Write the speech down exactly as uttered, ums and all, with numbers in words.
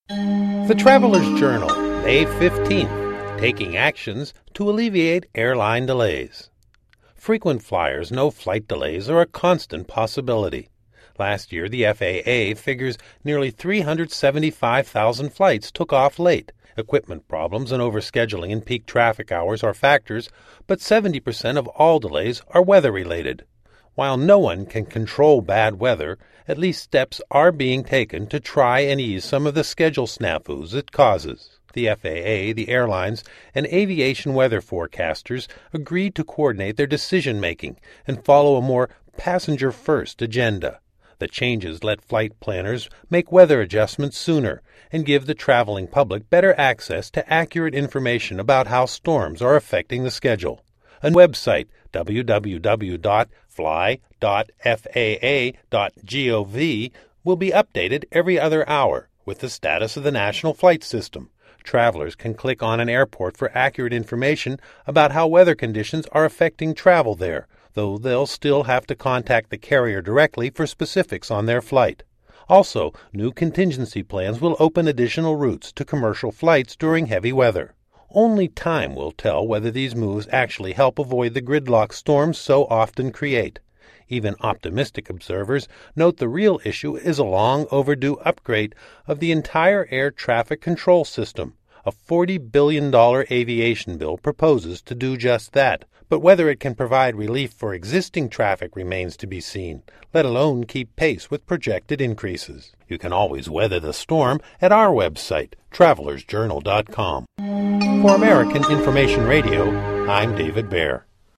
The Traveler's Journal, May fifteenth, Taking Actions to Alleviate Airline Delays. Frequent flyers know flight delays are a constant possibility. Last year, the F A A figures nearly three hundred seventy-five thousand flights took off late. Equipment problems and overscheduling in peak traffic hours are factors, but seventy percent of all delays are weather-related. While no one can control bad weather, at least steps are being taken to try and ease some of the schedule snafus it causes. The F A A, the airlines, and aviation weather forecasters agreed to coordinate their decision-making and follow a more passenger-first agenda. The changes let flight planners make weather adjustments sooner and give the traveling public better access to accurate information about how storms are affecting the schedule. A website, w w w dot fly dot f a a dot gov, will be updated every other hour with the status of the national flight system. Travelers can click on an airport for accurate information about how weather conditions are affecting travel there, though they'll still have to contact the carrier directly for specifics on their flight. Also, new contingency plans will open additional routes to commercial flights during heavy weather. Only time will tell whether these moves actually help avoid the gridlock storms so often create. Even optimistic observers note the real issue is a long overdue upgrade of the entire air traffic control system. A forty billion dollars aviation bill proposes to do just that, but whether it can provide relief for existing traffic remains to be seen, let alone keep pace with projected increases. You can always weather the storm at our website, travelers journal dot com. For American Information Radio, I'm David Baer.